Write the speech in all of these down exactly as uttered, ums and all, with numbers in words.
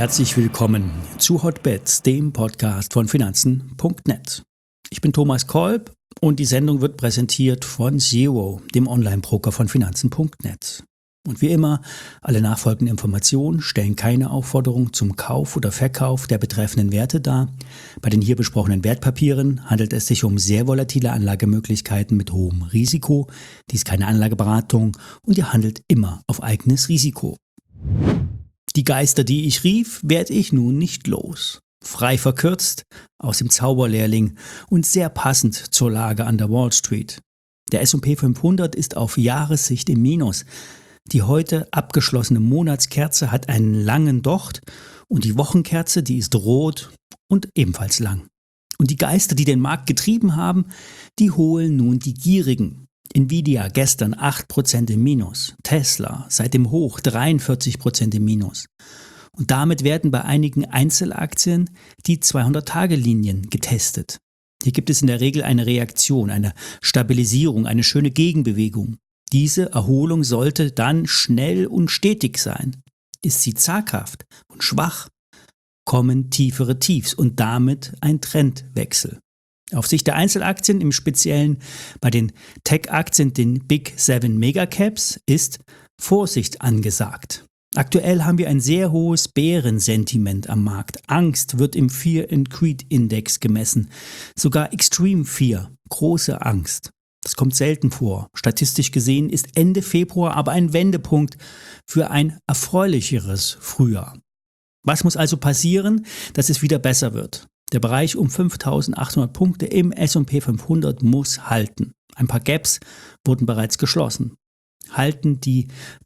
herzlich willkommen zu Hotbets, dem Podcast von Finanzen Punkt net. Ich bin Thomas Kolb und die Sendung wird präsentiert von Zero, dem Online-Broker von Finanzen Punkt net. Und wie immer, alle nachfolgenden Informationen stellen keine Aufforderung zum Kauf oder Verkauf der betreffenden Werte dar. Bei den hier besprochenen Wertpapieren handelt es sich um sehr volatile Anlagemöglichkeiten mit hohem Risiko. Dies ist keine Anlageberatung und ihr handelt immer auf eigenes Risiko. Die Geister, die ich rief, werde ich nun nicht los. Frei verkürzt, aus dem Zauberlehrling und sehr passend zur Lage an der Wall Street. Der S und P fünfhundert ist auf Jahressicht im Minus. Die heute abgeschlossene Monatskerze hat einen langen Docht und die Wochenkerze, die ist rot und ebenfalls lang. Und die Geister, die den Markt getrieben haben, die holen nun die Gierigen. Nvidia gestern acht Prozent im Minus, Tesla seit dem Hoch dreiundvierzig Prozent im Minus. Und damit werden bei einigen Einzelaktien die zweihundert-Tage-Linien getestet. Hier gibt es in der Regel eine Reaktion, eine Stabilisierung, eine schöne Gegenbewegung. Diese Erholung sollte dann schnell und stetig sein. Ist sie zaghaft und schwach, kommen tiefere Tiefs und damit ein Trendwechsel. Auf Sicht der Einzelaktien, im Speziellen bei den Tech-Aktien, den Big Seven Megacaps, ist Vorsicht angesagt. Aktuell haben wir ein sehr hohes Bärensentiment am Markt. Angst wird im Fear and Greed Index gemessen. Sogar Extreme Fear, große Angst. Das kommt selten vor. Statistisch gesehen ist Ende Februar aber ein Wendepunkt für ein erfreulicheres Frühjahr. Was muss also passieren, dass es wieder besser wird? Der Bereich um fünftausendachthundert Punkte im S und P fünfhundert muss halten. Ein paar Gaps wurden bereits geschlossen. Halten die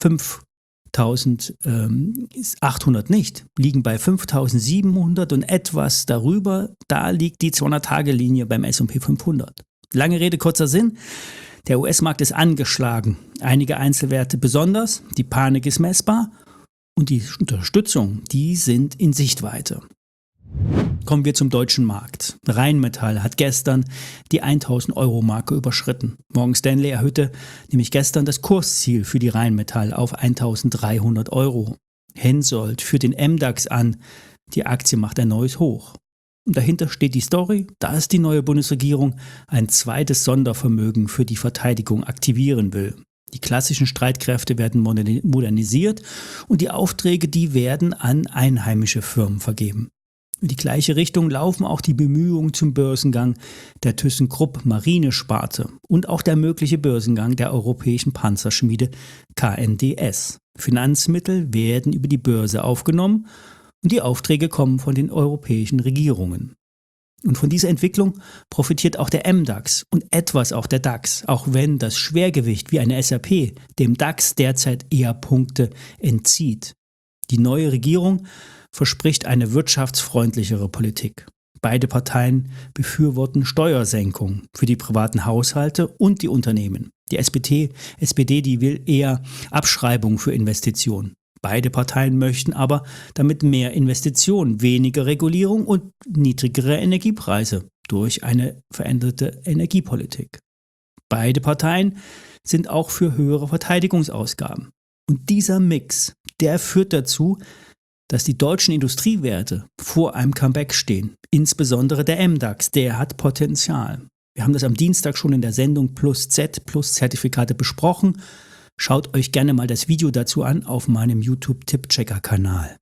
fünftausendachthundert nicht, liegen bei fünftausendsiebenhundert und etwas darüber, da liegt die zweihundert-Tage-Linie beim S und P fünfhundert. Lange Rede, kurzer Sinn. Der U S-Markt ist angeschlagen. Einige Einzelwerte besonders, die Panik ist messbar und die Unterstützung, die sind in Sichtweite. Kommen wir zum deutschen Markt. Rheinmetall hat gestern die tausend-Euro-Marke überschritten. Morgan Stanley erhöhte nämlich gestern das Kursziel für die Rheinmetall auf eintausenddreihundert Euro. Hensoldt führt den M DAX an, die Aktie macht ein neues Hoch. Und dahinter steht die Story, dass die neue Bundesregierung ein zweites Sondervermögen für die Verteidigung aktivieren will. Die klassischen Streitkräfte werden modernisiert und die Aufträge, die werden an einheimische Firmen vergeben. In die gleiche Richtung laufen auch die Bemühungen zum Börsengang der ThyssenKrupp Marinesparte und auch der mögliche Börsengang der europäischen Panzerschmiede K N D S. Finanzmittel werden über die Börse aufgenommen und die Aufträge kommen von den europäischen Regierungen. Und von dieser Entwicklung profitiert auch der M DAX und etwas auch der DAX, auch wenn das Schwergewicht wie eine S A P dem DAX derzeit eher Punkte entzieht. Die neue Regierung verspricht eine wirtschaftsfreundlichere Politik. Beide Parteien befürworten Steuersenkungen für die privaten Haushalte und die Unternehmen. Die S P D, S P D, die will eher Abschreibungen für Investitionen. Beide Parteien möchten aber damit mehr Investitionen, weniger Regulierung und niedrigere Energiepreise durch eine veränderte Energiepolitik. Beide Parteien sind auch für höhere Verteidigungsausgaben. Und dieser Mix, der führt dazu, dass die deutschen Industriewerte vor einem Comeback stehen. Insbesondere der M DAX, der hat Potenzial. Wir haben das am Dienstag schon in der Sendung Plus Z, Plus Zertifikate besprochen. Schaut euch gerne mal das Video dazu an auf meinem YouTube-Tipp-Checker-Kanal.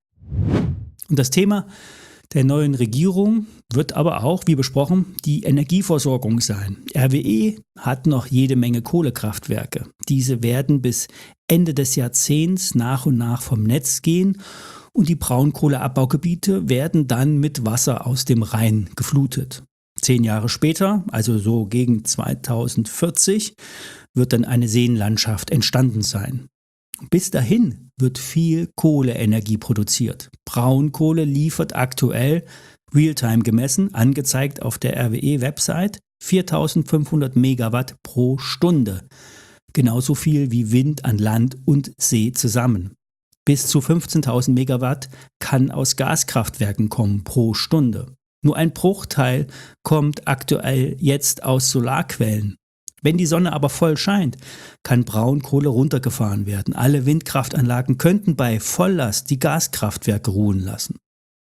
Und das Thema der neuen Regierung wird aber auch, wie besprochen, die Energieversorgung sein. R W E hat noch jede Menge Kohlekraftwerke. Diese werden bis Ende des Jahrzehnts nach und nach vom Netz gehen und die Braunkohleabbaugebiete werden dann mit Wasser aus dem Rhein geflutet. Zehn Jahre später, also so gegen zweitausendvierzig, wird dann eine Seenlandschaft entstanden sein. Bis dahin wird viel Kohleenergie produziert. Braunkohle liefert aktuell, realtime gemessen, angezeigt auf der R W E-Website, viertausendfünfhundert Megawatt pro Stunde. Genauso viel wie Wind an Land und See zusammen. Bis zu fünfzehntausend Megawatt kann aus Gaskraftwerken kommen pro Stunde. Nur ein Bruchteil kommt aktuell jetzt aus Solarquellen. Wenn die Sonne aber voll scheint, kann Braunkohle runtergefahren werden. Alle Windkraftanlagen könnten bei Volllast die Gaskraftwerke ruhen lassen.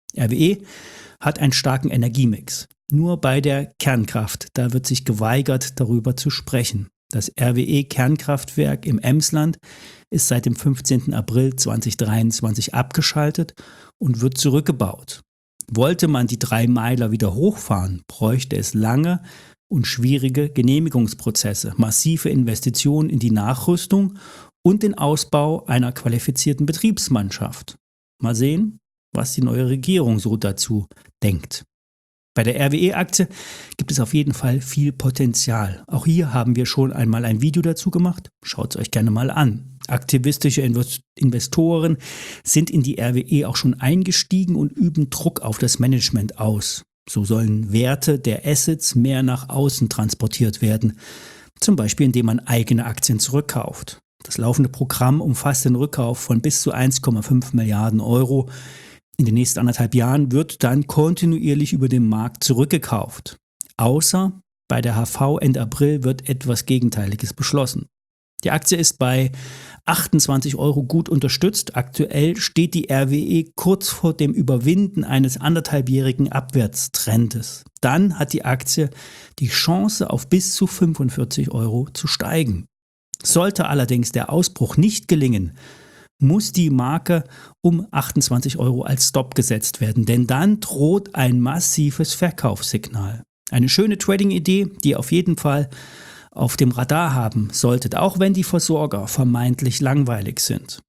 R W E hat einen starken Energiemix. Nur bei der Kernkraft, da wird sich geweigert, darüber zu sprechen. Das R W E-Kernkraftwerk im Emsland ist seit dem fünfzehnten April zweitausenddreiundzwanzig abgeschaltet und wird zurückgebaut. Wollte man die drei Meiler wieder hochfahren, bräuchte es lange und schwierige Genehmigungsprozesse, massive Investitionen in die Nachrüstung und den Ausbau einer qualifizierten Betriebsmannschaft. Mal sehen, was die neue Regierung so dazu denkt. Bei der R W E-Aktie gibt es auf jeden Fall viel Potenzial. Auch hier haben wir schon einmal ein Video dazu gemacht. Schaut es euch gerne mal an. Aktivistische Investoren sind in die R W E auch schon eingestiegen und üben Druck auf das Management aus. So sollen Werte der Assets mehr nach außen transportiert werden, zum Beispiel indem man eigene Aktien zurückkauft. Das laufende Programm umfasst den Rückkauf von bis zu eins Komma fünf Milliarden Euro. In den nächsten anderthalb Jahren wird dann kontinuierlich über den Markt zurückgekauft. Außer bei der H V Ende April wird etwas Gegenteiliges beschlossen. Die Aktie ist bei achtundzwanzig Euro gut unterstützt. Aktuell steht die R W E kurz vor dem Überwinden eines anderthalbjährigen Abwärtstrendes. Dann hat die Aktie die Chance, auf bis zu fünfundvierzig Euro zu steigen. Sollte allerdings der Ausbruch nicht gelingen, muss die Marke um achtundzwanzig Euro als Stop gesetzt werden, denn dann droht ein massives Verkaufssignal. Eine schöne Trading-Idee, die ihr auf jeden Fall auf dem Radar haben solltet, auch wenn die Versorger vermeintlich langweilig sind.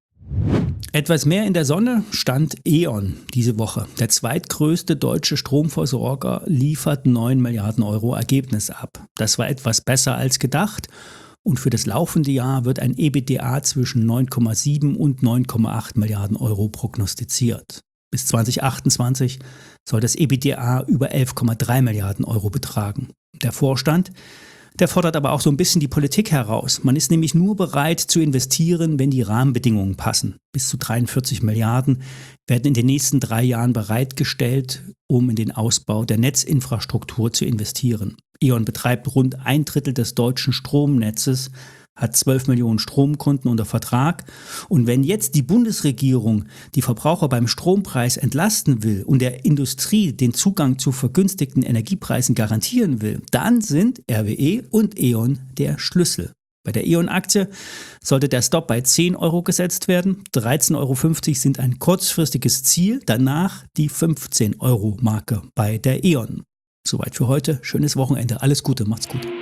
Etwas mehr in der Sonne stand E.ON diese Woche. Der zweitgrößte deutsche Stromversorger liefert neun Milliarden Euro Ergebnis ab. Das war etwas besser als gedacht. Und für das laufende Jahr wird ein EBITDA zwischen neun Komma sieben und neun Komma acht Milliarden Euro prognostiziert. Bis zweitausendachtundzwanzig soll das EBITDA über elf Komma drei Milliarden Euro betragen. Der Vorstand, der fordert aber auch so ein bisschen die Politik heraus. Man ist nämlich nur bereit zu investieren, wenn die Rahmenbedingungen passen. Bis zu dreiundvierzig Milliarden werden in den nächsten drei Jahren bereitgestellt, um in den Ausbau der Netzinfrastruktur zu investieren. E.ON betreibt rund ein Drittel des deutschen Stromnetzes, hat zwölf Millionen Stromkunden unter Vertrag. Und wenn jetzt die Bundesregierung die Verbraucher beim Strompreis entlasten will und der Industrie den Zugang zu vergünstigten Energiepreisen garantieren will, dann sind R W E und E.ON der Schlüssel. Bei der E.ON-Aktie sollte der Stop bei zehn Euro gesetzt werden. dreizehn Euro fünfzig sind ein kurzfristiges Ziel, danach die fünfzehn Euro Marke bei der E.ON. Soweit für heute. Schönes Wochenende. Alles Gute. Macht's gut.